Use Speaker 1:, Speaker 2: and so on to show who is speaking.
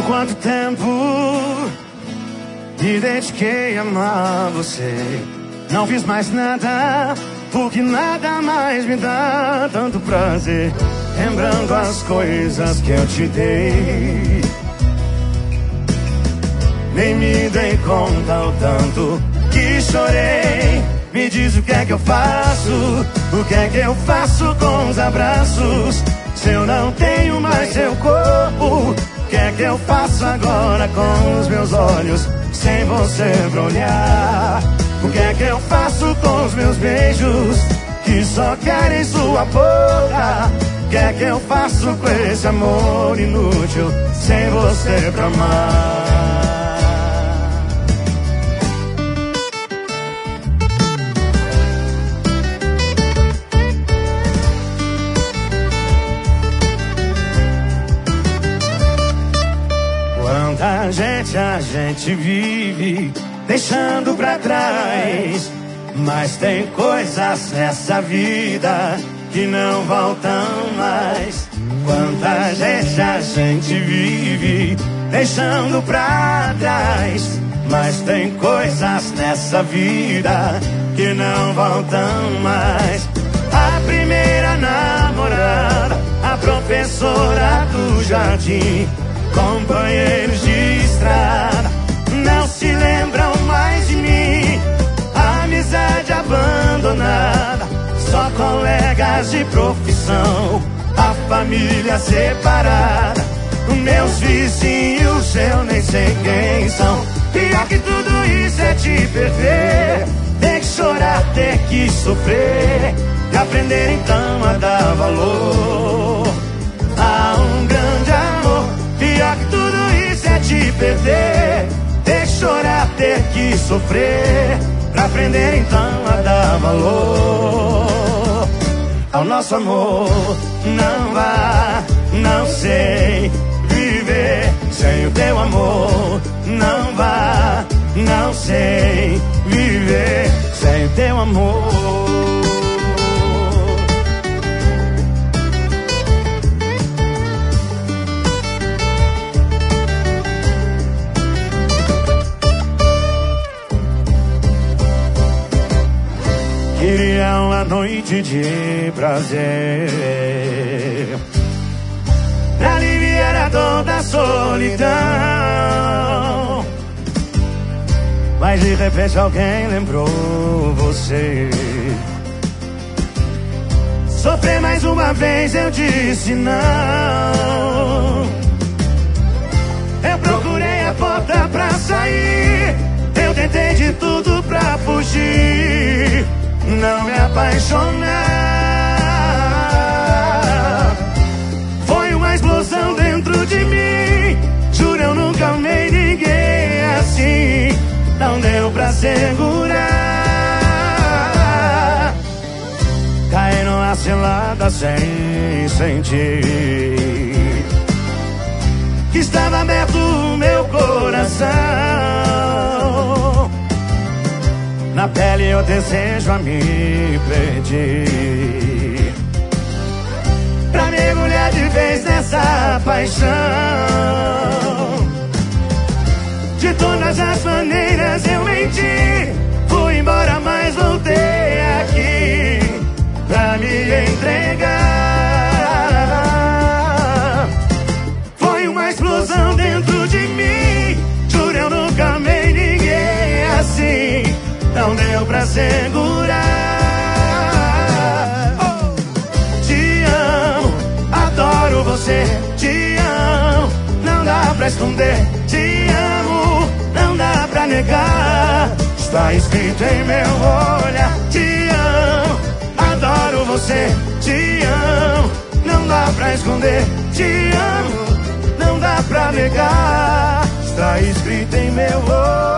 Speaker 1: quanto tempo me dediquei a amar você. Não fiz mais nada, porque nada mais me dá tanto prazer. Lembrando as coisas que eu te dei, nem me dei conta o tanto que chorei. Me diz o que é que eu faço, o que é que eu faço com os abraços, se eu não tenho mais seu corpo. O que é que eu faço agora com os meus olhos, sem você pra olhar? O que é que eu faço com os meus beijos, que só querem sua boca? O que é que eu faço com esse amor inútil, sem você pra amar? Quanta gente a gente vive deixando pra trás, mas tem coisas nessa vida que não voltam mais. Quanta gente a gente vive deixando pra trás, mas tem coisas nessa vida que não voltam mais. A primeira namorada, a professora do jardim, companheiros de estrada, não se lembram mais de mim. Amizade abandonada, só colegas de profissão, a família separada, meus vizinhos eu nem sei quem são. Pior que tudo isso é te perder, ter que chorar, ter que sofrer, e aprender então a dar valor a um grande amor. Pior que tudo isso é te perder, ter que chorar, ter que sofrer, pra aprender então a dar valor ao nosso amor. Não vá, não sei viver sem o teu amor. Não vá, não sei viver sem o teu amor. Queria uma noite de prazer pra aliviar a dor da solidão, mas de repente alguém lembrou você. Sofrer mais uma vez, eu disse não. Eu procurei a porta pra sair, eu tentei de tudo pra fugir, não me apaixonar. Foi uma explosão dentro de mim, juro eu nunca amei ninguém assim. Não deu pra segurar, caí numa cilada sem sentir que estava aberto o meu coração. Na pele eu desejo a me perder, pra mergulhar de vez nessa paixão. De todas as maneiras eu menti, fui embora mas voltei aqui pra me entregar. Foi uma explosão dentro de mim, juro eu nunca amei ninguém assim. Não deu pra segurar. Oh. Te amo, adoro você. Te amo, não dá pra esconder. Te amo, não dá pra negar. Está escrito em meu olhar. Te amo, adoro você. Te amo, não dá pra esconder. Te amo, não dá pra negar. Está escrito em meu olhar.